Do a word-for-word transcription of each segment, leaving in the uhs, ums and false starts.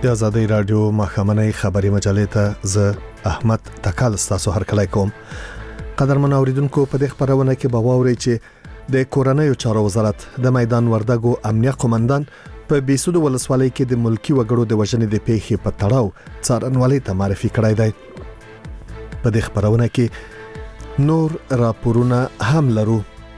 د آزادۍ رادیو مخامنۍ خبري مجلې ته زه احمد تکال تاسو هر کله کوم. قدرمن اوریدونکو په دې خبرونه کې به واورئ چې د کورنیو چارو وزارت د میدان وردګو امنیه قومندان په بیسود ولسوالۍ کې د ملکی وګړو د وژنې د پیښې په تړاو څارنوالۍ ته معرفي کړی دی. په دې خبرونه کې نور راپورونه هم لرو.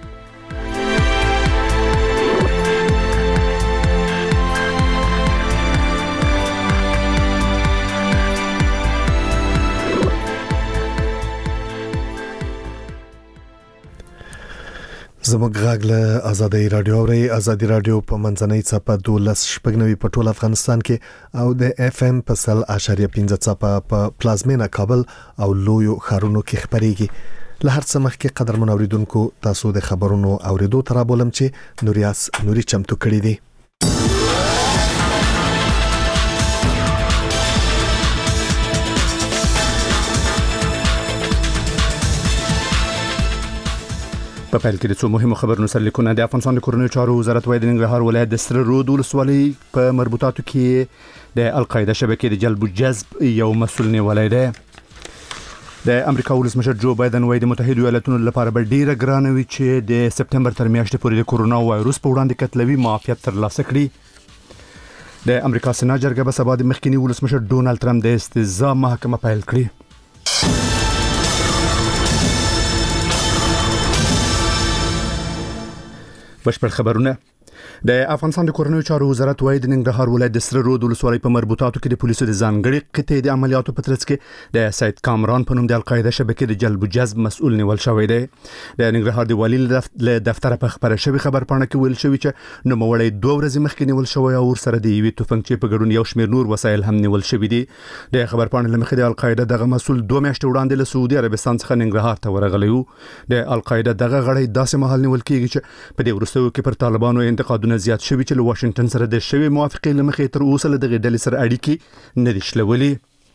زموږ غږ له آزادۍ رادیو اوري. آزادۍ رادیو په منځنۍ چپه دولس شپږنوي په ټول افغانستان کې او د اف ام په سل اشاریه پنځه چپه په پلازمینه کابل او لویو ښارونو کې خبريږي. له هر څه مخکې قدرمن اوریدونکو تاسو د خبرونو اوریدو تر بولم چې نوریاس نوري چمتو کړی دی. په پیل کې د څو مهمو خبرونو سره لیکونه. د افغانستان د کورنیو چارو وزارت وايي د ننګرهار ولایت د سره رود ولسوالۍ په مربوطاتو کې د القاعده شبکې د جلب او جذب یو مسؤل نیولای دی. د امریکا ولسمشر جو بایدن وايي د متحده ایالاتونو لپاره به ډیره ګرانه وي چې د سپتمبر تر میاشتې پورې د کورونا وایروس په وړاندې کتلوي معافیت ترلاسه کړي. د امریکا سنا جرګه به سبا د مخکنی ولسمشر ډونالد ټرمپ د استزا محکمه پیل کړي. بشپړ خبرونه. د افغانستان د کورنیو چارو وزارت وايي د ننګرهار ولایت د سره رود ولسوالۍ په مربوطاتو کې د پولیسو د ځانګړي قطعې د عملیاتو په ترڅ کې د سید کامران په نوم د القاعده شبکې د جلب او جذب مسؤل نیول شوی دی. د ننګرهار د والی له دفتر په خبره شوی خبرپاڼه کې ویل شوی چې نو مولای دوه ورځې مخکې نیول شوی او سره د یوې توفنګچې په ګډون یو شمېر نور وسایل هم نیول شوی دي. د خبرپاڼې لمخې د القاعده دغه مسؤل دوه میاشتې وړاندې له سعودي عربستان څخه ننګرهار ته ورغلی و. د القاعده دغه غړی داسې مهال نیول کیږي چې په دې وروستیو کې پر طالبانو انتقادونه زیات شوي چې له واشنگټن سره د شوی موافقې لمخې تر اوسه له دغه ډلې سره اړیکې نه دي شلولې.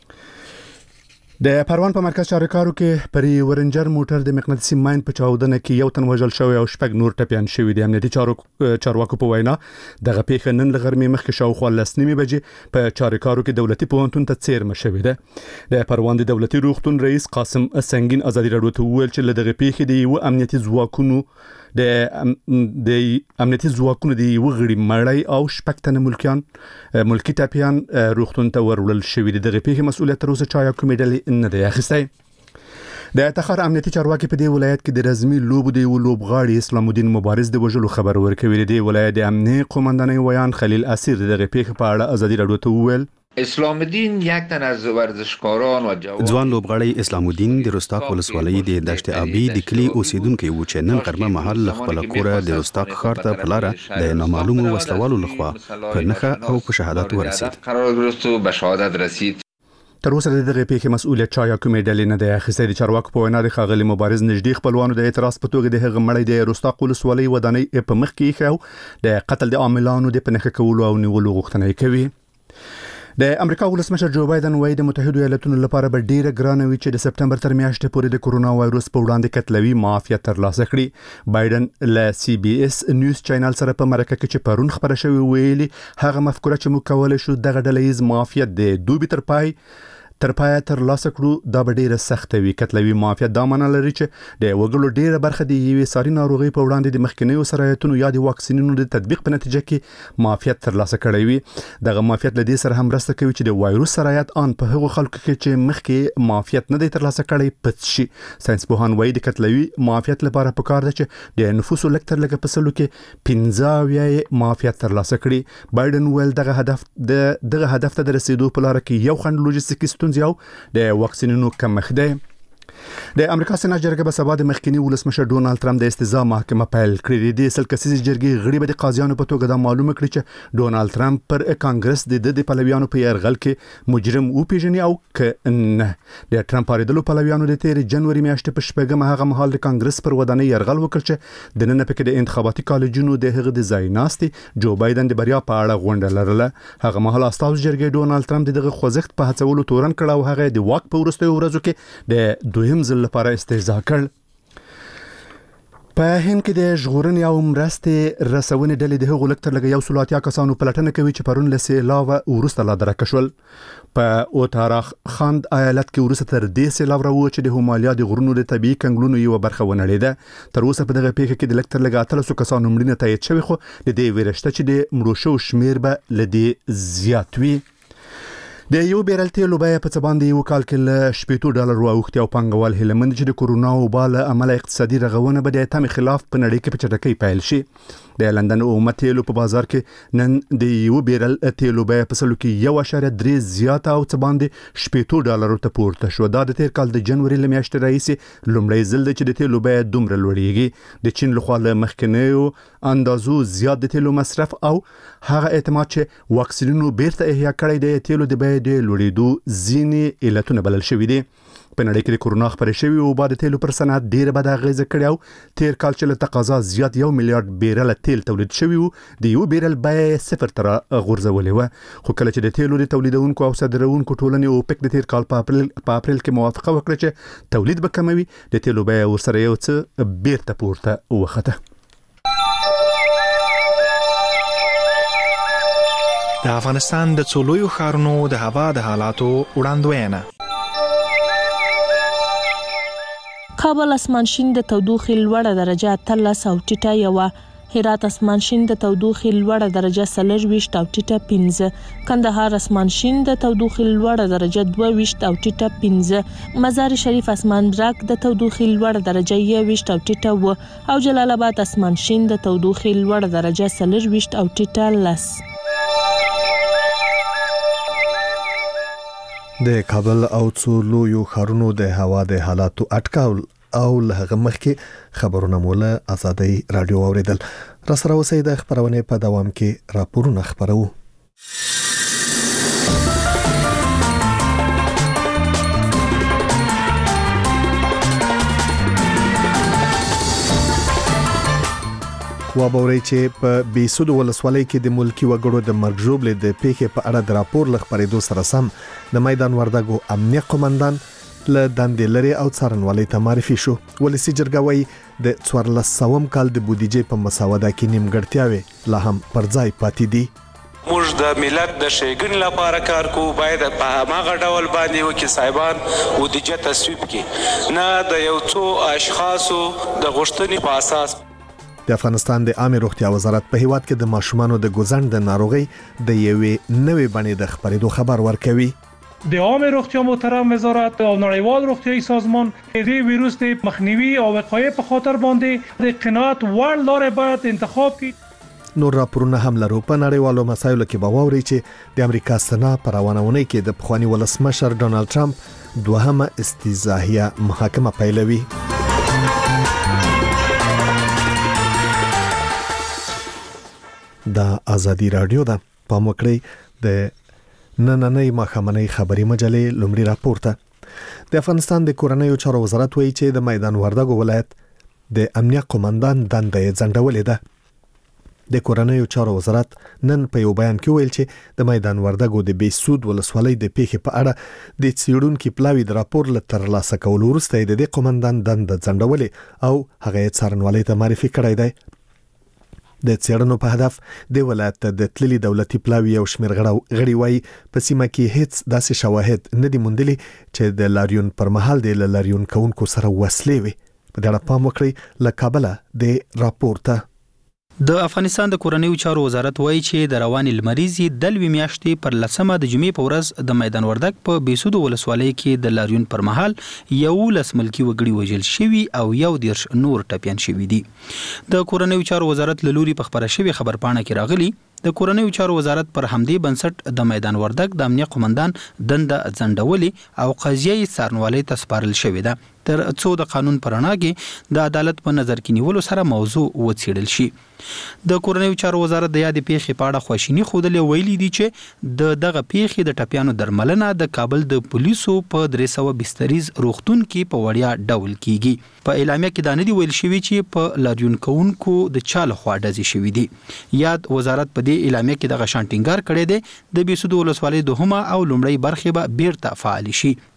د پروان په مرکز چارکارو کې پری ورنجر موټر د مقناطیسي ماین په چاودنه کې یو تن وژل شوی او شپږ نور ټپيان شوي دي. امنیتي چارو چارواکو په وینا دغه پیښه نن له غرمې مخکې شاوخوا لس نیمې بجې په چارکارو کې دولتي پوهنتون ته څیرمه شوې ده. د پروان د دولتي روغتون رئیس قاسم سنگین آزادي رادیو ته وویل چې له دغه پیښې د یو امنیتي ځواکونو د د امنیتي ځواکونو د یو غړي مړی او شپږ تنه ملکیان ملکی ټپيان روغتون ته ورول شوی دي. دغه پیښې مسؤلیت تر اوسه چا یا کومې ډلې نه دی اخیستی. د تخار امنیتي چارواکي په دې ولایت کې د رزمي لوبو د یو لوبغاړي اسلام الدین مبارز د وژلو خبر ورکوي. دی ولایت د امنیه قومندانۍ ویان خلیل اسیر دغه پیښه په اړه آزادي رادیو ته وویل اسلام الدین یک تن از ورزشکاران و جوان ځوان لوبغاړی اسلام الدین د رستاق ولسوالۍ د دشت ابي د کلی اوسیدونکو و چې نن غرمه محل خپل کور د رستاق ښار ته په لار د نامعلومو وسلوالو لخوا په نخښه او په شهادت ورسید. قرار گرفت و به شهادت رسید. تر اوسه د دغه پیښې مسؤلیت چا یا کومې ډلې نه دی اخیستی. د چارواکو په وینا د ښاغلي مبارز نږدې خپلوانو د اعتراض په توګه د هغه مړی د رستاق ولسوالۍ ودانۍ په مخ کې ایښی د قتل د عاملانو د په نښه کولو او نیولو غوښتنه کوي. د امریکا ولسمشر جو بایدن وايي د متحده ایالاتونو لپاره به ډیره ګرانه وي چې د سپتمبر تر میاشتې پورې د کورونا وایروس په وړاندې کتلوي معافیت ترلاسه کړي. بایدن له سی بي اس نیوز چینل سره په مرکه کې چې پرون خبره شوې ویلي هغه مفکوره چې موږ کولای شو دغه ډلهیز معافیت د دوبي تر پای تر پای تر لاسه کړو دا به ډیره سخت وي. کتلوي معافیت دا معنی لري چې د وګړو ډیره برخه د یوې ساري ناروغي په وړاندې د مخکنیو سرایتونو یا د واکسینونو د تطبیق په نتیجه کې معافیت ترلاسه کړی وي. دغه معافیت له دې سره هم مرسته کوي چې د وایروس سرایت ان په هغو خلکو کې چې مخکې معافیت نه دی ترلاسه کړی پڅ شي. ساينس پوهان وايي د کتلوي معافیت لپاره پکار ده چې د نفوسو لکتر لګه په سلو کې پنځه اویا معافیت ترلاسه کړي. بایدن ویل دغه هدف د دغه هدف ته د رسیدو په لار کې یو خند لوجستیکي یو د واکسینونو کمښت دی. د امریکا سنا جرګه به سبا د مخکنی ولسمشر ډونالد ټرمپ د استزا محکمه پیل کړې. د سل کسیزې جرګې غړي به د قاضیانو په توګه دا معلومه کړي چې ډونالد ټرمپ پر کانګرس د د پلویانو په يرغل کې مجرم او پیژني او ک نه. د ټرمپ اړیدلو پلویانو د تیر جنوري میاشتې په شپږم هغه مهال د کانګرس پر ودانۍ يرغل وکړ چې د نن په کې د انتخاباتي کالجونو د هغه د ځای ناستي جو بایدن د بریا په اړه غونډه لرله. هغه مهال استاذ جرګې ډونالد ټرمپ دغه خوځښت په هڅولو تورن کړ او هغه د واک په ورستیو ورځو کې د دویم ځل لپاره استهزاء کړ. په هند کې د ژغورنې او مرستې رسونې ډلې د هغو لکتر لګ یو سلواتیا کسانو پلټنه کوي چې پرون له سیلاوه ورسته لا درک شول. په اوتاراخ خاند ایالت کې ورسته تر دې سیلاو راو چې د هومالیا د غرونو د طبي کنګلونو یو برخه ونړېده. تر اوسه په دغه پیښه کې د لکتر لګ اتلس کسانو مړینه تایید شوی، خو د دې ویرشته چې د مړو شو شمیر به لدی زیات وي. د یو بیرل تیلو بیه په څه باندې یو کال کې له شپږ ډالر واوښتي او پانګوال هیلمند چې د کورونا وبا له امله اقتصادي رغونه به د تم خلاف په نړۍ کې په چټکۍ پیل شي. د لندن اومه تیلو په بازار کې نن د یو بیرل تیلو بیه په سلو کې یو اشاریه درې زیاته او څه باندې شپږ ډالر ته پورته شو. دا د تیر کال د جنوري له میاشتې راهیسې لومړی ځل دی چې د تیلو بیه دومره لوړیږي. د چین لخوا له مخکنیو اندازو زیات د تیلو مصرف او هغه اعتماد چې واکسینونو بیرته احیا کړی دی تیلو د بیه د لوړېدو ځینې علتونه بلل شوي دي. په نړۍ کې د کورونا خپرې شوې وبا د تیلو پر صنعت ډېره بده اغېزه کړې او تیر کال چې له تقاضا زیات یو میلیارډ بیرل تیل تولید شوي وو د یو بیرل بیه صفر ته غورځولې وه. خو کله چې د تیلو د تولیدونکو او صادروونکو ټولنې اوپک د تیر کال په اپریل په اپریل کې موافقه وکړه چې تولید به کموي، د تیلو بیه ورسره یو څه بیرته پورته وخته. د افغانستان د څو لویو ښارونو د هوا د حالاتو وړاندوینه. کابل اسمان شین د تودوخې لوړه درجه اتلس او ټیټه یوه، هرات اسمان شین د تودوخې لوړه درجه څلرویشت او ټیټه پنځه، کندهار اسمان شین د تودوخې لوړه درجه دوه ویشت او ټیټه پنځه، مزار شریف اسمان برک د تودوخې لوړه درجه یوویشت او ټیټه اووه او جلال آباد اسمان شین د تودوخې لوړه درجه څلرویشت او ټیټه لس. د کابل او څو لویو ښارونو د هوا د حالاتو اټکل او له هغه مخکې خبرونه مولا آزادۍ رادیو اوریدل. را سره اوسئ د خبرونه په دوام کې راپورونه خبرو. وابوري چې په بیسود ولسوالۍ کې د ملکی وګړو د مرګ ژوبلې د پیښې په اړه د راپور لخبرېدو سره سم د میدان وردګو امنیه قومندان له دندې لري او څارنوالۍ ته معرفي شو. ولسی جرګه وايي د څوارلس سوم کال د بودیجې په مسوده کې نیمګړتیاوې لا هم پر ځای پاتې دي. موږ د ملت د ښېګڼې لپاره کار کوو، باید په هماغه ډول باندې وکړي صاحبان بودیجه تصویب کړي، نه د یو څو اشخاصو د غوښتنې په اساس. د افغانستان د عامه روغتیا وزارت په هیواد کې د ماشومانو د ګوزند د ناروغي د یوې نوې بڼې د خبرېدو خبر ورکوي. د عامه روغتیا محترم وزارت او نړیوال روغتیايي سازمان د ویروس د مخنیوي او وقایې په خاطر باندې د قناعت وړ لارې باید انتخاب کړي. نور راپورونه هم لرو. په نړیوالو مسایلو کې به واوري چې د امریکا سنا په روانونې کې د پخوانی ولسمشر ډونالد ټرمپ دوهمه استیزاهیه محاکمه پیلوي. دا آزادی رادیو ده. پام وکړئ د نننۍ ماښامنۍ خبري مجلې لومړی راپور ته. د افغانستان د کورنیو چارو وزارت وایي چې د میدان وردګو ولایت د امنیه قومندان دنده یې ځنډولې ده. د کورنیو چارو وزارت نن په یو بیان کې ویل چې د میدان وردګو د بیسود ولسوالۍ د پیښې په اړه د څېړونکو پلاوی د راپور له ترلاسه کولو وروسته د دې قومندان دنده ځنډولې او هغه یې څارنوالۍ ته معرفي کړی دی. د څېړنو په هدف د ولایت د تللي دولتي پلاوی او شمیر غړي وایي په سیمه کې هیڅ داسې شواهد نه دي موندلي چې د لاریون پر مهال د لاریون کوونکو سره وسلې وي. په دې اړه پام وکړئ. له کابل د راپور ته. د افغانستان د کورنیو چارو وزارت وایي چې د رواني لمریزي دلوي میاشتې پر لسمه د جمعې په ورځ د میدان وردګ په بیسود ولسوالۍ کې د لاریون پر مهال یو لس ملکی وګړي وژل شوي او یو دیرش نور ټپیان شوي دي. د کورنیو چارو وزارت له لوري په خبره شوی خبرپاڼه کې راغلي د کورنیو چارو وزارت پر همدې بنسټ د میدان وردګ د امنیه قومندان دنده ځنډولې او قضیه یې څارنوالۍ ته سپارل شوې ده تر څو د قانون پر رڼا کې د عدالت په نظر کې نیولو سره موضوع وڅېړل شي. د کورنیو چارو وزارت د یادې پیښې په اړه خواشیني ښودلې، ویلي دي چې د دغه پیښې د ټپیانو درملنه د کابل د پولیسو په درې سوه بستریز روغتون کې په وړیا ډول کیږي. په اعلامیه کې دا نه دی ویل شوي چې په لاریون کوونکو د چا لخوا ډزې شوي دي. یاد وزارت په دې اعلامیه کې دغه شان ټینګار کړی دی د بیسود ولسوالۍ دوهمه او لومړۍ برخې به بیرته فعال شي.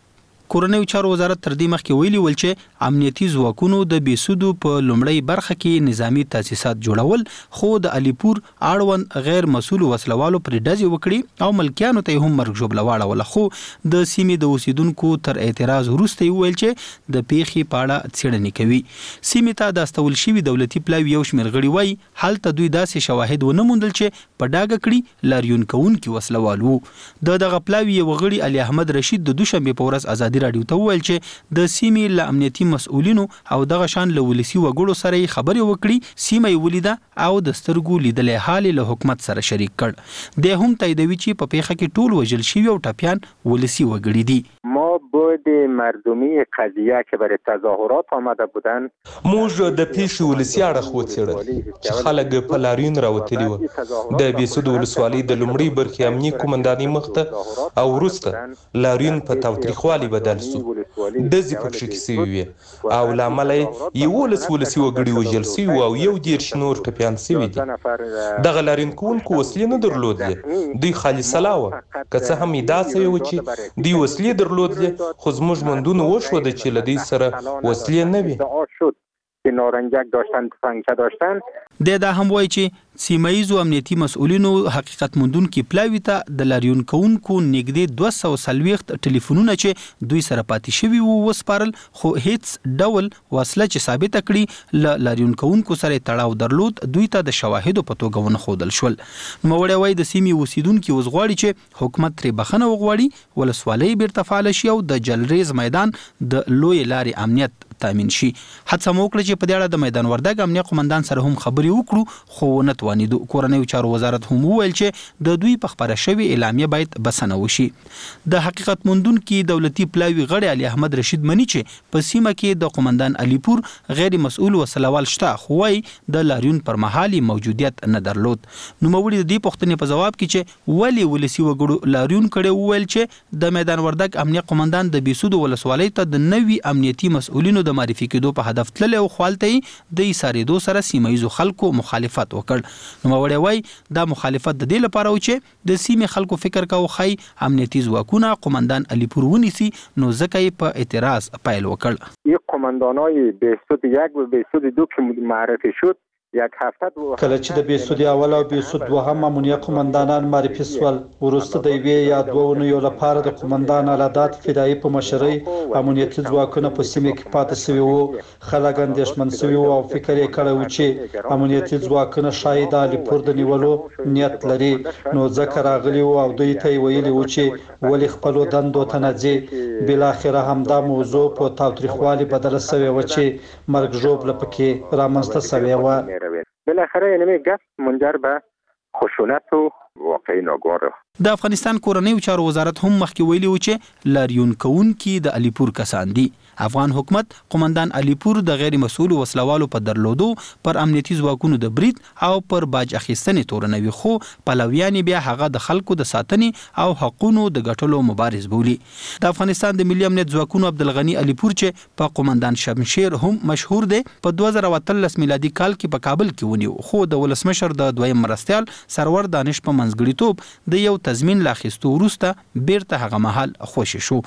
کورنیو چارو وزارت تر دې مخکې ویلي ول چې امنیتي ځواکونو د بیسودو په لومړی برخه کې نظامی تاسیسات جوړول خو د علیپور اړوند غیر مسؤل وسلوالو پر ډزې وکړي او ملکیانو ته هم مرګ ژوبله واړوله، خو د سیمې د اوسیدونکو تر اعتراض وروسته ویل چې د پیښې په اړه څېړنې کوي. سیمې ته د استول شوي دولتي پلاوي یو شمېر غړي وایي هلته دوی داسې شواهد ونه موندل چې په ډاګه کړي لاریون کوونکي وسلوال وو. د دغه پلاوي یو غړي علي احمد رشید د دوشنبه په ورځ ازادي راډیو ته وویل چې د سیمې له امنیتي مسؤلینو او دغه شان له ولسي وګړو سره یې خبرې وکړي، سیمه یې ولیده او د سترګو لیدلې حال له حکومت سره شریک کړ. د هم تاییدوي چې په پیښه کې ټول وژل شوي او ټپیان ولسي وګړي دي. ما بود مردمی قضیه که برای تظاهرات آمده بودن موږ د پیښې ولسي اړخ وڅېړل چې خلک په لاریون راوتلي وو. د بیسود ولسوالۍ د لومړۍ برخې امنیه قومندانۍ مخته او وروسته لاریون په تاوتریخوالي بدل سو. ډزې پکښې کې سوي وې او له امله یې یولس ولسي وګړي وژل سوي وو او یو دېرش نور ټپیان سوي دي. دغه لاریون کوونکو وسلې نه درلودلې، دوی خالي سلا وه. که څه هم ادعا سوې وه چې دوی وسلې درلودلې، خو زموږ موندنه وښوده چې له دوی سره وسلې نه وي. که نارنجک داشتن، تفنگچه داشتن. د دا هم وایي چې سیمایي امنیتي مسؤلینو حقیقت موندونکو پلاوي ته د لاریون کوونکو نږدې دوه سوه څلوېښت ټلیفونونه چې دوی سره پاتې شوي وو وسپارل، خو هیڅ ډول وسله چې ثابته کړي له لاریون کوونکو سره تړاو درلود دوی ته د شواهدو په توګه ونه ښودل شول. نوموړی وایي د سیمې اوسیدونکي اوس غواړي چې حکومت ترې بخښنه وغواړي، ولسوالۍ بیرته فعاله شي او د جلریز میدان د لویې لارې امنیت تامین شي. هڅه مو وکړه چې په دې اړه د میدان وردګ امنیه قومندان سره هم خبرې وکړو، خو ونه توانېدو. کورنیو چارو وزارت هم وویل چې د دوی په خپره شوې اعلامیه باید بسنه وشي. د حقیقت موندونکي دولتي پلاوي غړي علي احمد رشید مني چې په سیمه کې د قومندان علیپور غیر مسؤل وسلوال شته، خو وايي د لاریون پر مهال موجودیت نه درلود. نوموړي د دې پوښتنې په جواب کې چې ولې ولسي وګړو لاریون کړی وویل چې د میدان وردګ امنیه قومندان د بیسود ولسوالۍ ته د نوي امنیتي مسؤلینو د معرفي کېدو په هدف تللی او خپلته د ایساریدو سره سیمایي خلکو مخالفت وکړ. نوموړی وایي دا مخالفت د دې لپاره و چې د سیمې خلکو فکر کاوه خی امنیتي ځواکونه قومندان علیپور ونیسي، نو ځکه یې په اعتراض پیل وکړ. این قومندانای بیسود یک و بیسود دو که معرفی شد یک هفته کله چې د بیسود اول او بیسود دوهم امنیه قومندانان معرفي شول، وروسته د یوې یا دوه اونیو لپاره د قومندان علادات فدایي په مشرۍ امنیتي ځواکونه په سیمه کې پاتې شوي وو. خلک اندېښمن شوي وو او فکر یې کړی و چې امنیتي ځواکونه شاید د علیپور د نیولو نیت لري، نو ځکه راغلي وو او دوی ته یې ویلي وو چې ولې خپلو دندو ته نه ځي. بالاخره همدا موضوع په تاوتریخوالي بدله شوې وه چې مرګ ژوبله پکې رامنځته شوې وه. بالاخره اینمی گپ منجر به خشونت و واقعی ناگوار. د افغانستان کورنیو چارو وزارت هم مخکې ویلي و چې لاریون کوونکي د علیپور کسان دي. افغان حکومت قومندان علیپور د غیر مسؤل وسلوالو په درلودو پر امنیتي ځواکونو د برید او پر باج اخیستنې تورنوي، خو پلویان بیا هغه د خلکو د ساتنې او حقوقو د ګټلو مبارز بولي. د افغانستان د ملي امنیت ځواکونو عبدالغنی علیپور چې په قومندان شمشیر هم مشهور دی، په دوه زره اتلس میلادي کال کې په کابل کې ونیو، خو د ولسمشر د دویم مرستیال سرور دانش په منځګړیتوب د یو تضمین لاخیستو وروسته بیرته هغه مهال خوشی شو.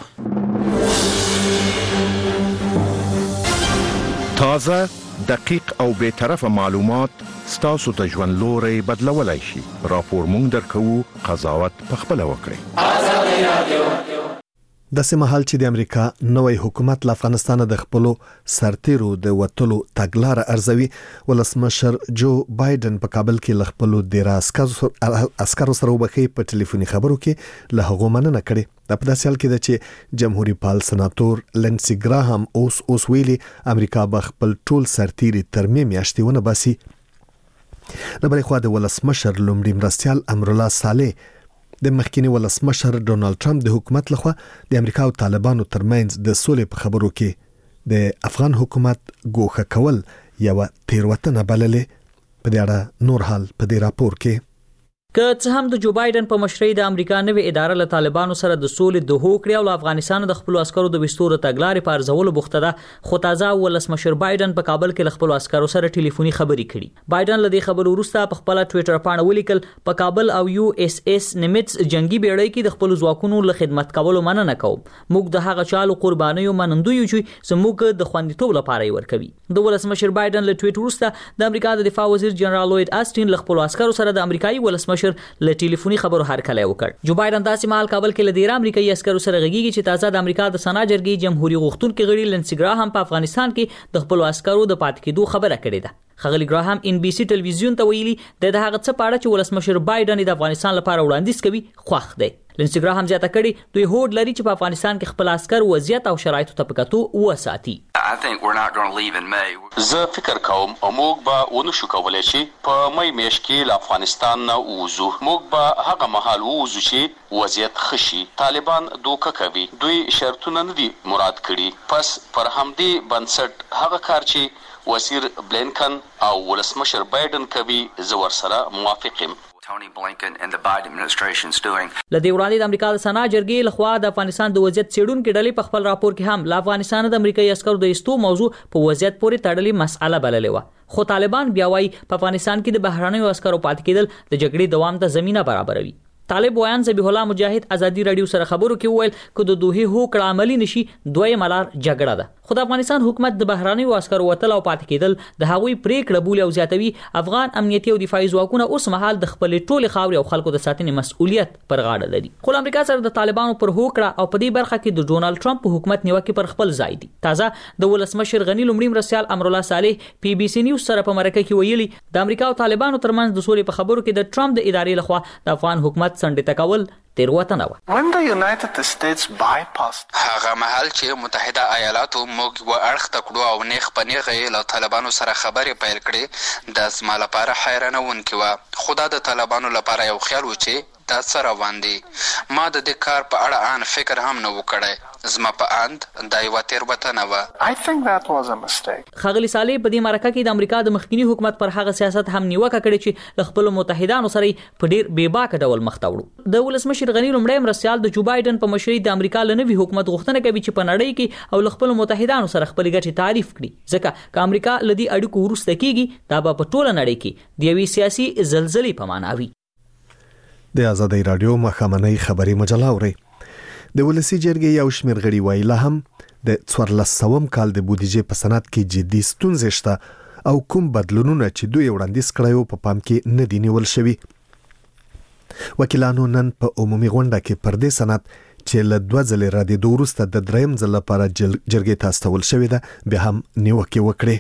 تازه، دقیق او بے طرفه معلومات ستاسو ته ژوند لوري بدلولای شي. راپور مونږ درکوو، قضاوت پخپله وکړئ. د سیمهال چې د امریکا نوې حکومت له افغانستان د خپلو سرتیرو د وټلو تګلارې ارزوي، ولسمشر جو بایدن په کابل کې له خپلو ډیره عسکرو سره وبخي په ټلیفوني خبرو کې له هغو مننه کړې. د په داسې حال کې ده چې جمهوریت پال سناتور لنسی ګراهم اوس اوس ویلي امریکا به خپل ټول سرتیري تر مې میاشتې ونه باسي. د بلې خوا د ولسمشر لومړي مرستیال امرالله صالح د مخکینی ولسمشر ډونالد ټرمپ د حکومت لخوا د امریکا او طالبانو ترمنځ د سولې په خبرو کې د افغان حکومت ګوښه کول یو تیروتنه بللې. په دې اړه نور حال په دې راپور کې. که څه هم د جو بایدن په مشرۍ د امریکا نوې اداره له طالبانو سره د سولې د هوکړې او افغانستان د خپل عسکرو د وستورو تګلارې په ارزولو بوخته ده، خو تازه ولسمشر بایدن په کابل کې له خپل عسکرو سره ټلیفوني خبرې کړي. بایدن له دې خبرو وروسته په خپل ټوئیټر باندې ولیکل په کابل او یو اس اس نیمټس جنگي بیړۍ کې د خپل ځواکونو له خدمت کولو مننه کوم. موږ د هغه چالو قربانیو منندوی یو چې زموږ د خوندیتوب لپاره یې ورکوي. د ولسمشر بایدن له ټویټ وروسته د امریکا د دفاع وزیر جنرال لوید آسټین له خپل عسکرو سره د امریکایي ولسمشر له ټلیفوني خبرو هرکلی وکړ. جو بایدن داسې مهال کابل کې له ډیر امریکایي عسکرو سره غږیږي چې تازه د امریکا د سنا جرګې جمهوریت غوښتونکي غړي لنسي ګراهام په افغانستان کې د خپل عسکرو د پاتې کېدو خبره کړې ده. خغلی ګراهام ان بي سي ټلویزیون ته ویلي د هغه څه په اړه چې ولسمشر بایدن د افغانستان لپاره وړاندیز کوي خوښ دی. لنسي ګراهام زیاته کړي دوی هوډ لري چې په افغانستان کې خپل عسكر وضعیت او شرایطو ته پکاتو وساتي. زه فکر کوم موږ به ونشو کولای چې په مې میاشت کې له افغانستان نه ووځو. موږ به هغه مهال ووځو چې وضعیت خشي. طالبان دوکه کوي، دوی شرطونه نه دي مراد کړي. پس پر همدې بنسټ هغه کار چې وزیر بلینکن او ولسمشر بایدن کوي زه ورسره موافق یم. Tony Blinken and the Biden administration's doing. لدې وړاندې د امریکا د سنا جرګې لخوا د افغانستان د وضعیت څېړونکو ډلې په خپل راپور کې هم له افغانستان د امریکایي عسکرو د ایستو موضوع په وضعیت پورې تړلې مسأله بللې وه. خو طالبان بیا وايي په افغانستان کې د بهرنیو عسکرو پاتې کېدل د جګړې دوام ته زمينه برابروي. طالب ویان ذبیح الله مجاهد ازادي رادیو سره خبرو کې وویل چې د دوه هوکړه عملی نشي دوی ملار جګړه ده. خو د افغانستان حکومت د بهراني عسکرو وتل او پاتې کېدل د هغوی پریکړه بولی او زیاتوي. افغان امنیتي او دفاعي ځواکونه اوس مهال د خپل ټولي خاوري او خلکو د ساتنې مسؤلیت پر غاړه لري. خو امریکا سره د طالبانو پر هوکړه او په دې برخه کې د ډونالد ټرمپ حکومت نیوکه پر خپل ځای دي. تازه د ولسمشر غنی لومړی مرسیال امرالله صالح پی بي سي نیوز سره په مرکه کې ویلي د امریکا او طالبانو ترمنځ د سولې په خبرو کې د ټرمپ د ادارې لخوا د افغان حکومت څنډې تکول تیروتنه و. هغه مهال چې متحده ایالاتو موږ و اړخ تکړو او نیخ په نیغه له طالبانو سره خبرې پیل کړې د زما لپاره حیرانونکې وه. خو دا د طالبانو لپاره یو خیال و چې دا څه روان دي. ما د دې کار په اړه ان فکر هم نه و کړی. زما په اند دا یوه تېروتنه وه. ښاغلي صالح په دې مرکه کې د امریکا د مخکینی حکومت پر هغه سیاست هم نیوکه کړې چې له خپلو متحدانو سره په ډیر بې باکه ډول مخ ته وړو. د ولسمشر غنی لومړی مرستیال د جو بایدن په مشرۍ د امریکا له نوي حکومت غوښتنه کوي چې په نړۍ کې او له خپلو متحدانو سره خپل ګټې تعریف کړي. ځکه که امریکا له دې اړیکو وروسته کیږي دا به په ټوله نړۍ کې د یوې سیاسي زلزلې په معنا وي. د آزادۍ رادیو مخامنۍ خبري مجله اوري. د ولسی جرګې یو شمېر غړي وایي لا هم د څوارلس سوم کال د بودیجې په سند کې جدي ستونزې شته او کوم بدلونونه چې دوی وړاندیز کړی په پام کې نه دي نیول شوي. وکیلانو نن په عمومي غونډه کې پر دې سند چې له دوه ځلې ردېدو وروسته د دریم ځل لپاره جرګې ته استول شوې ده بیا هم نیوکې وکړې.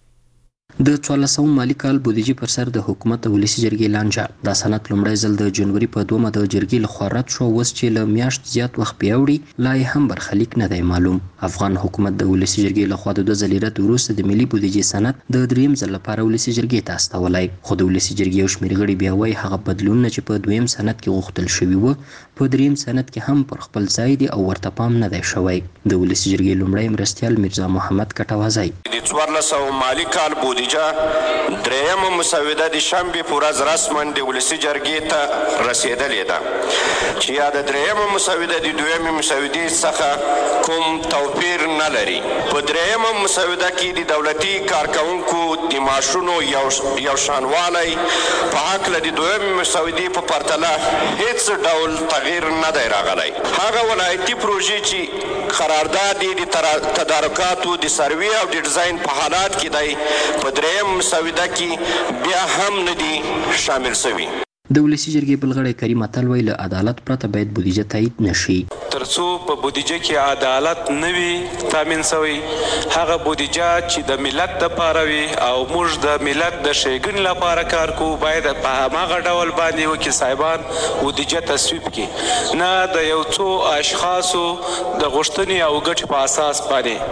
د څوارلسم مالی کال بودیجې پر سر د حکومت او ولسي جرګې لانجه دا سند لومړی ځل د جنوري په دومه د جرګې لخوا رد شو. اوس چې له میاشت زیات وخت پیاوړي لا یې هم برخلیک نه دی معلوم. افغان حکومت د ولسي جرګې لخوا د دوه ځلې رد وروسته د ملي بودیجې سند د دریم ځل لپاره ولسي جرګې ته استولی. خو د ولسي جرګې یو شمېر غړي بیا وایي هغه بدلونونه چې په دویم سند کې غوښتل شوي وو په دریم سند کې هم پر خپل ځای دي او ورته پام نه دی شوی. د ولسي جرګې لومړی مرستیال میرزا محمد کټوازی د څوارلسم مالی کال بودیجه درېیمه مسوده د شنبې په ورځ رسما د ولسي جرګې ته رسېدلې ده چې یا د درېیمه مسوده د دویمې مسودې څخه کوم توپیر نه لري. په درېیمه مسوده کې د دولتي کارکوونکو د معاشونو یو شانوالی په هکله د دویمې مسودې په پرتله هیڅ ډول تغییر نه دی راغلی. هغه ولایتي پروژې چې قرارداد د تدارکاتو د سروې او د ډیزاین په حالات کې دی په درېیم مسوده کې بیا هم نه دي شامل شوي. د ولسي جرګې بل غړی کریم اتل وایي له عدالت پرته باید بودیجه تایید نشي. ترڅو په بودیجه کې عدالت نه وي تامین شوی هغه بودیجه چې د ملت لپاره وي او موږ د ملت د ښېګڼې لپاره کار کوو باید په هماغه ډول باندې وکړي صاحبان بودیجه تصویب کړي، نه د یو څو اشخاصو د غوښتنې او ګټې په اساس باندې.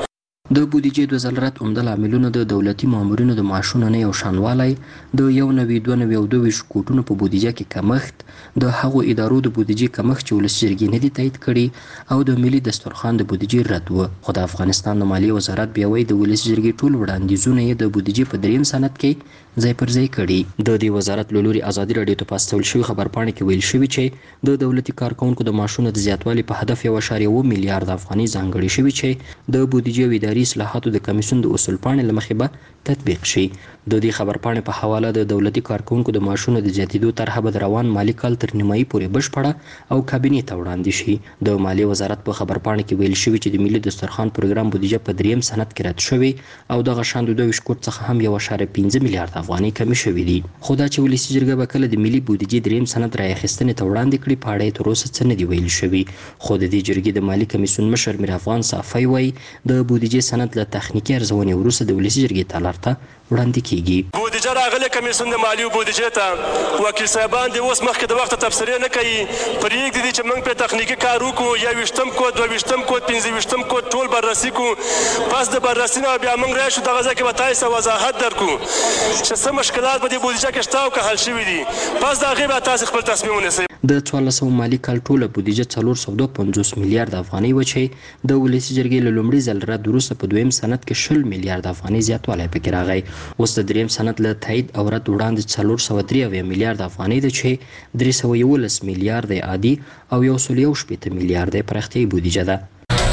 د بودیجې د وزارت عمده لاملونه د دولتي مامورینو د معاشونو نه یو شانوالی، د یو نوي دوه نوي او دوه ویشت کوټونو په بودیجه کې کمښت، د هغو ادارو د بودیجې کمښت چې ولسي جرګې نه دي تایید کړي، او د ملي دسترخوان د بودیجې رد و. خو د افغانستان د مالیې وزارت بیا وایي د ولسي جرګې ټول وړاندیزونه یې د بودیجې په دریم سند کې ځای پر ځای کړي. د دې وزارت له لوري ازادي راډیو ته په استول شوي خبرپاڼې کې ویل شوي چې د دولتي کارکونکو د معاشونو د زیاتوالي په هدف یو اعشاریه اووه میلیارد افغانۍ ځانګړي شوي چې د بودیجې او اداري اصلاحاتو د کمیسیون د اصول پاڼې له مخې به تطبیق شي. د دې خبرپاڼې په حواله د دولتي کارکونکو د معاشونو د زیاتېدو طرحه به د روان مالي کال تر نیمایي پورې بشپړه او کابینې ته وړاندې شي. د مالیې وزارت په خبرپاڼې کې ویل شوي چې د ملي دسترخوان پروګرام بودیجه په دریم سند کې رد شوی او دغه شان د دوه ویشت کوټ څخه هم یو اعشاریه پنځه میلیارد افغانۍ کمې شوي دي. خو دا چې ولسي جرګه به کله د ملي بودیجې دریم سند رااخیستنې ته وړاندې کړي په اړه یې تر اوسه څه نه دي ویل شوي. خو د دې جرګې د مالي کمیسیون مشر میر افغان صافی وایي د بودیجې سند له تخنیکي ارزونې وروسته د ولسي جرګې تالار ته وړاندې کیږي. بودیجه راغله کمیسیون د مالیې بودیجې ته وکیل صاحبان د اوس مخکې د وخت تبصرې نه کوي، پرېږدي دي چې موږ په تخنیکي کار وکړو، یا ویشتم کوډ دوه ویشتم کوډ پنځه ویشتم کوډ ټول بررسي کړو. پس د بررسي نه بیا موږ راشو دغه ځای کې به تاسو وضاحت درکړو چې څه مشکلات په دې بودیجه کې شته او که حل شوي دي. پس د هغې به تاسو خپل تصمیم ونیسئ. د څوارلس سوه مالي کال ټوله بودیجه څلور سوه دوه پنځوس میلیارد افغانۍ وه چې د ولسي جرګې له لومړي ځل رد وروسته په دویم سند کې شل میلیارد افغانۍ زیاتوالی پکې راغی. اوس د دریم سند له تایید او رد وړاندې څلور سوه درې اویا میلیارد افغانۍ ده چې درې سوه یولس میلیارد عادي او یو سل یو شپېته میلیارد پراختیایي بودیجه ده.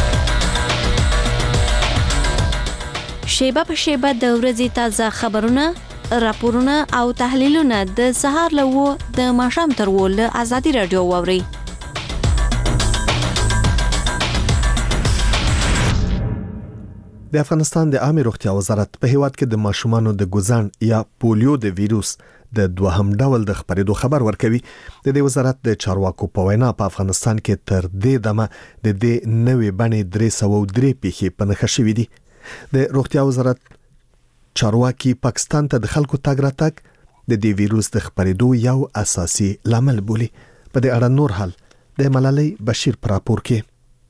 شیبه په شیبه د ورځې تازه خبرونه، راپورونه او تحلیلونه د سهار له اووه د ماښام تر اووه له ازادي راډیو واورئ. د افغانستان د عامه روغتیا وزارت په هیواد کې د ماشومانو د ګوزڼ یا پولیو د ویروس د دوهم ډول د خبرېدو خبر ورکوي. د دې وزارت د چارواکو په وینا په افغانستان کې تر دې دمه د دې نوې بڼې درې سوه درې پیښې په نښه شوي دي. د روغتیا وزارت چارواکي پاکستان ته د خلکو تګ راتګ د دې ویروس د خبرېدو یو اساسي لامل بولي. په دې اړه نور حال د ملالۍ بشیر پر راپور کې.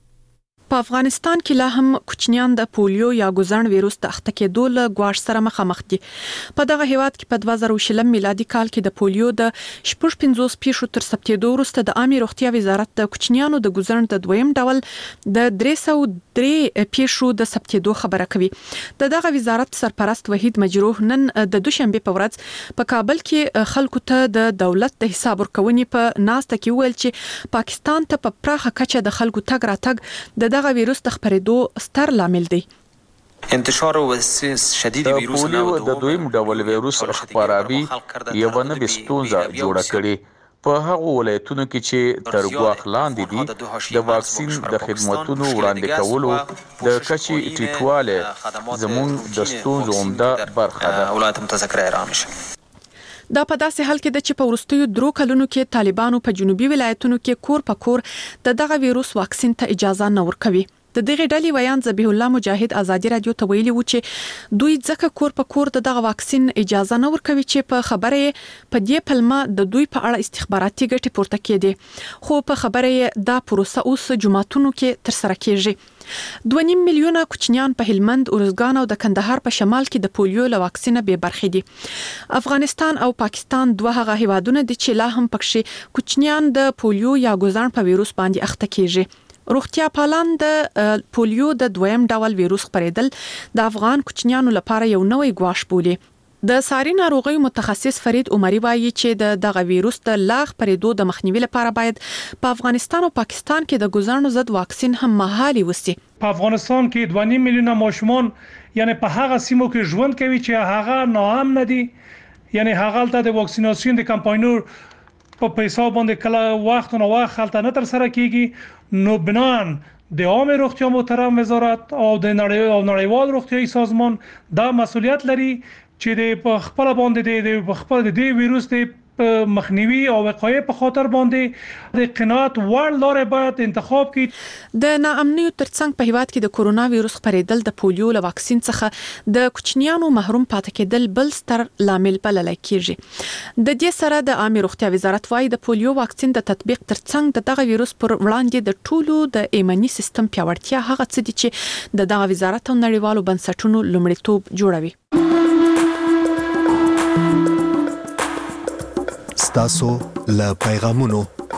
په افغانستان کې لا هم کوچنیان د پولیو یا ګوزڼ ویروس د اخته کېدو له ګواښ سره مخامخ دي. په دغه هیواد کې په دوه زره شلم میلادي کال کې د پولیو د شپږ پنځوس پیښو تر ثبتېدو وروسته د عامه روغتیا وزارت د کوچنیانو د ګوزڼ د دویم ډول د درې سوه درې پیښو د ثبتېدو خبره کوي. د دغه وزارت سرپرست وحید مجروح نن د دوشنبه په ورځ په کابل کې خلکو ته د دولت د حساب ورکونې په ناسته کې ویل چې پاکستان ته په پراخه کچه د خلکو تګ راتګ د دغه ویروس د خبرېدو ستر لامل دی. انتشار شدید ویروس د دویم ډول ویروس خپراوي یو نه ستونزه جوړه کړي. په هغه ولایتونو کې چې تر ګواښ لاندې دي د واکسین د خدماتونو وړاندې کولو د کچې ټیټوالی زموږ د ستونزو عمده برخه ده. ولایت متذکره اعلان شي. دا په داسې حال کې د چې په وروستیو درو کلونو کې طالبانو په جنوبي ولایتونو کې کور په کور د دغه ویروس واکسین ته اجازه نه ورکوي. د دغه ډلې ویان ذبیح الله مجاهد ازادي رادیو ته ویلي و چې دوی ځکه کور په کور د دغه واکسین اجازه نه ورکوي چې په خبره په دې پلمه د دوی په اړه استخباراتي ګټې پورته کړي. خو په خبره دا پروسه اوس جماعتونو کې تر سره کیږي. دوه نیم میلیونه کوچنیان په هلمند، ارزګان او د کندهار په شمال کې د پولیو له واکسینه بې برخې دي. افغانستان او پاکستان دوه هغه هیوادونه دي چې لا هم پکې کوچنیان د پولیو یا ګوزڼ په ویروس باندې اخته کیږي. روغتیا پالان د پولیو د دویم ډول ویروس خبرېدل د افغان کوچنیانو لپاره یو نوې ګواښ بولي. د ساري ناروغیو متخصص فرید عمری وایي چې د دغه ویروس د لا خبرېدو د مخنیوي لپاره باید په افغانستان او پاکستان کې د ګوزڼو ضد واکسین هم مهالي وسی. په افغانستان کې دوه نیم میلیونه ماشومان یعنی په هغه سیمو کې ژوند کوي چې هغه ناامن دي، یعنی هغه ته د واکسیناسیون د کمپاینر په پیسو باندې کله وخت نو وخت خلته نه تر سره کیږي. نو بنان د عامه روغتیا محترم وزارت او د نړیوال روغتیايي سازمان دا مسؤلیت لري چې د خپل باندې د خپل د ویروس د مخنیوي او وقایع په خاطر باندې د قناعت وړ لارې باید انتخاب کړي. د ناامنیو ترڅنګ په هیواد کې د کورونا وایروس خپرېدل د پولیو له واکسین څخه د کوچنیانو محروم پاتې کېدل بل ستر لامل بلل کېږي. د دې سره د عامه روغتیا وزارت وايي د پولیو واکسین د تطبیق ترڅنګ د دغه وایروس پر وړاندې د ټولو د ایمني سیستم پیاوړتیا هغه څه دي چې د دغه وزارت او نړیوالو بنسټونو لومړیتوب جوړوي. تاسو له پیغامونو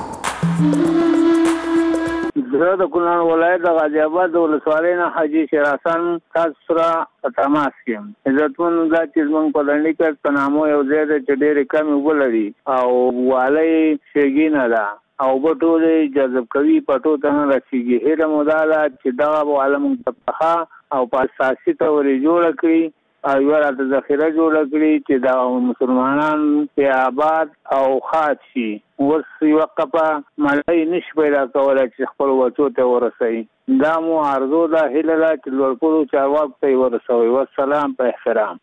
زه د کونړ ولایت د غازی آباد د ولسوالۍ نه حاجی شیر حسن تاسو سره تماس کوم. عزتمن دا چې موږ په دندې کې په نامو یو ځای چې ډېر کم ولري او والي شګینه ده او بټولې جذب کوي پټو ته نه رسیږي. هله مداله چې دا عالم ته او په اساسي تور جوړ کړی او یوه د ذخیره جوړ کړی چې دا مسلمانان په آباد او خاص شي. اوس یو وقفه ملای نش پیدا کولای چې خپل وچو ته ورسوي. دا مو ارزو ده هله ده چې لوړپوړو چارواکو ته ورسوي. والسلام په احترام.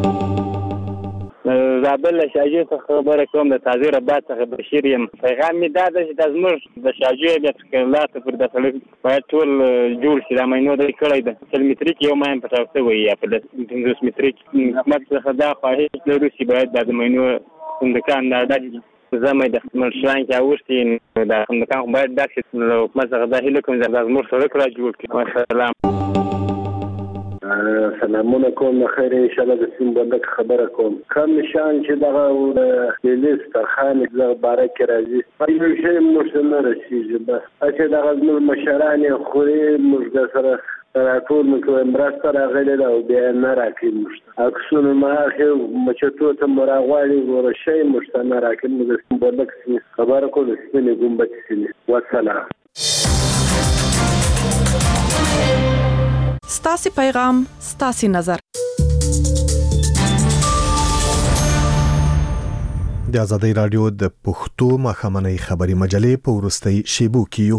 زابل شاجي څخه خبره کوم د تازه رباط څخه بشیر یم. پیغام می دا ده چې د زمر د شاجي د تکلاته پر د خلک باید ټول جوړ شي. دا مینو د کړی د سل متریک یو مایم په تاسو وی یا په پنځوس متریک حکومت څخه دا خواهش لرو چې باید د مینو څنګه دا د زمای د مرشلان کې اوستي دا څنګه باید د حکومت څخه د هله کوم د زمر سره کړی جوړ کړي. سلام سلامونه کوم. خیر ان شاء الله د سیم بندک خبره کوم. کوم نشان چې دغه لیست خان د بارک راځي په یو شی مشته نه رسیږي. بس چې دغه نور مشران خوري موږ سره راټول نکوي مرسته راغلي او بیا نه راکې مشته اکسونه ما خو مچتو ته مراغوالي ورشي مشته نه راکې موږ د سیم بندک خبره کوم. سپینې ګمبت سینې. والسلام. ستاسي پیغام ستاسي نظر. د آزادۍ رادیو د پښتو مخامنۍ خبري مجلې په ورستۍ شیبو کیو.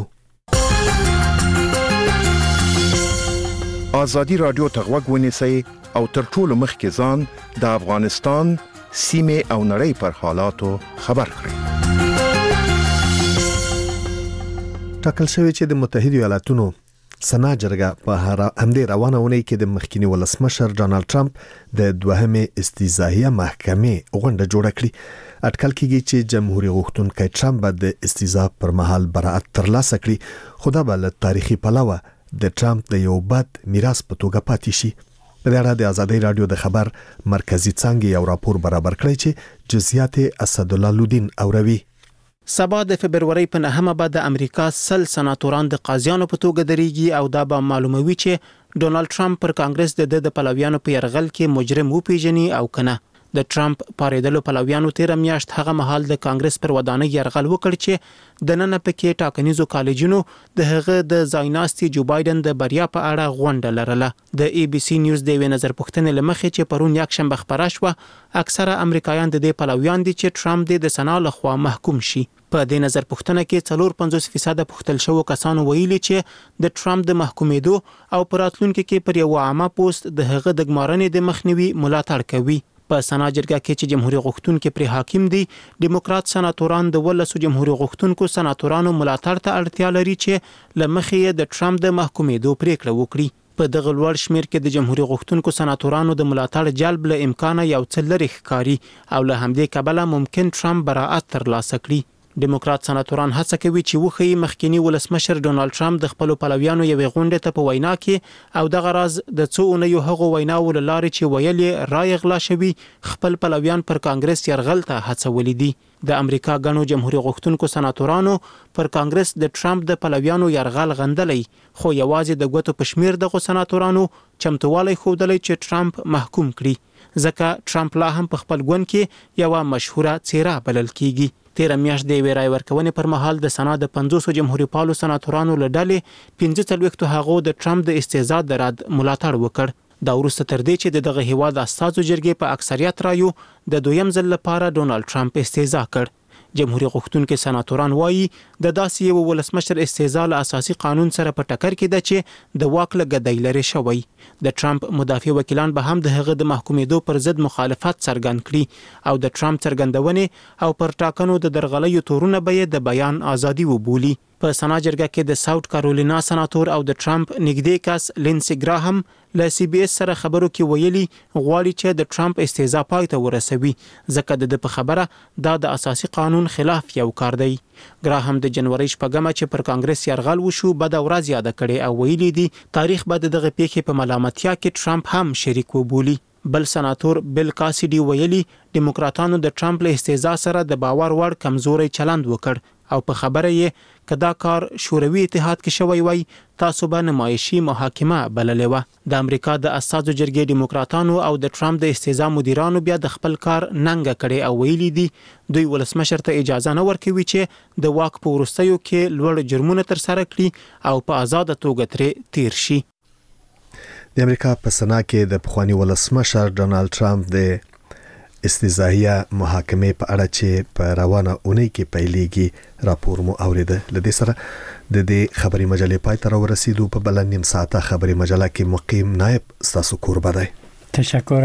آزادۍ رادیو ته غوږ ونیسئ او تر ټولو مخکې ځان د افغانستان سیمې او نړۍ پر حالاتو خبر کړئ. ټاکل شوی چې د متحده ایالاتونو سنا جرګه په هر همدې روانه ونی کې د مخکینی ولسمشر ډانلډ ټرمپ د دوهمې استیزاهیه محکمې غونډه جوړه کړې. اټکل کیږي چې جمهوریت غوښتونکي ټرمپ به د استیزا پر مهال برائت ترلاسه کړي. خو دا به له تاریخي پلوه د ټرمپ د یو بد میراث په توګه پاتې شي. په اړه د آزادۍ رادیو د خبر مرکزی څنګه یو راپور برابر کړی چې جزئیات اسدالله لودین اوروي. سبا د فبرवरी په نهمه بعد د امریکا سل سناتوران د قاضیانو په توګه درېږي او دا به معلوموي چې ډونالد ټرمپ پر کانګرس د د پلویانو په يرغل کې مجرم وپیژني او کنه. د ټرمپ پاریدلو پلویانو تیر میاشت هغه مهال د کانګرس پر ودانۍ يرغل وکړ چې د نن پکې ټاکنیزو کالجونو د هغه د زایناستي جو بایدن د بریا په اړه غونډه لرله. د ای بي سي نیوز د نظر پوښتنې لمخې چې پرون یک شنبه خبره شوه اکثره امریکایان د دې پلویان دي چې ټرمپ د سنا لخوا محکوم شي. په دې نظر پوښتنه کې څلور پنځوس فیصد پوښتل شوو کسانو ویلي چې د ټرمپ د محکومېدو او پراتلونکو کې پر یو عامه پوسټ د هغه د ګمارنې د مخنیوي ملاتړ کوي. په سنا جرګه کې چې جمهوریت غوښتونکو پر حاکم دي ډیموکرات سناتوران د ولسو جمهوریت غوښتونکو سناتورانو ملاتړ ته اړتیا لري چې لمخې د ټرمپ د محکومېدو پریکړه وکړي. په دغه لوړ شمیر کې د جمهوریت غوښتونکو سناتورانو د ملاتړ جلب له امکانه یو څه لري ښکاری او له همدې کبله ممکن ټرمپ براءت ترلاسه کړي. ډیموکرات سناتوران هڅه کوي چې وخی مخکینی ولسمشر ډونالد ټرمپ د خپل پلویانو یوې غونډې ته په وینا کې او دغه راز د څو اونیو هغو ویناو لاره چې ویلې رای غلا شوی خپل پلویان پر کانګرس يرغل ته هڅولې دي. د امریکا غنو جمهوریت غوښتونکو سناتورانو پر کانګرس د ټرمپ د پلویانو يرغل غندلې خو یوازې د ګوتو پښمیر دغه سناتورانو چمتووالی خوده چې ټرمپ محکوم کړي ځکه ټرمپ لا هم په خپل ګوند کې یو مشهوره څیره بلل کیږي. تیر میاشت د ویرای ورکونې پر مهال د سنا د پنځوس جمهوریت پالو سناتورانو لړلې پنځه څلوېښت هغو د ټرمپ د استیزا د رد ملاتړ وکړ. دا وروسته تر دې چې دغه هیواد اساسو جرګې په اکثریت رایو د دویم ځل لپاره ډونالد ټرمپ استیزا کړ. جمهوریت غوښتونکو سناتوران وایي د داسې یو ولسمشر استهزاء له اساسي قانون سره په ټکر کې ده چې د واک له ګدۍ لرې شوی. د ټرمپ مدافع وکیلان به هم د هغه د محکومېدو پر ضد مخالفت څرګند کړي او د ټرمپ څرګندونې او پر ټاکنو د درغلیو تورونه به یې د بیان ازادي وبولي. په سنا جرګه کې د ساوث کارولینا سناتور او د ټرمپ نږدې کس لینسي ګراهم له سی بي اس سره خبرو کې ویلي غواړي چې د ټرمپ استهزاء پای ته ورسوي ځکه د په خبره دا د اساسي قانون خلاف یو کار دی. ګراهم د جنوري شپږمه چې پر کانګرس یرغل وشو بد ورځ یاد کړي او ویلي دي تاریخ به دغه پیښې په ملامتیا کې ټرمپ هم شریک وبولي. بل سناتور بیل کاسیډي ویلي دیموکراتانو د ټرمپ له استهزاء سره د باور وړ کمزوري چلند وکړ او په خبره یې کدا کار شوروي اتحاد کې شوی وای تاسو به نمایشي محاکمه بللې و. د امریکا د اساسو جرګې دیموکراتانو او د ټرمپ د استهزاء مدیرانو بیا د خپل کار ننګ کړي او ویلي دي دوی ولسمشر ته اجازه نه ورکوي چې د واک په وروستیو کې لوړ جرمونه تر سره کړي او په آزاد توګه ترې تیر شي. د امریکا په سنا کې د پخوانی ولسمشر ډونالد ټرمپ د استزاهیه محاکمې په اړه چې په روانه اونۍ کې پیلېږي راپور مو اوریده. لدې سره د دې خبري مجلې پای ته ورسېدو. په بل نیم ساعته خبري مجله کې مقیم نائب ستاسو کوربه دی. تشکر.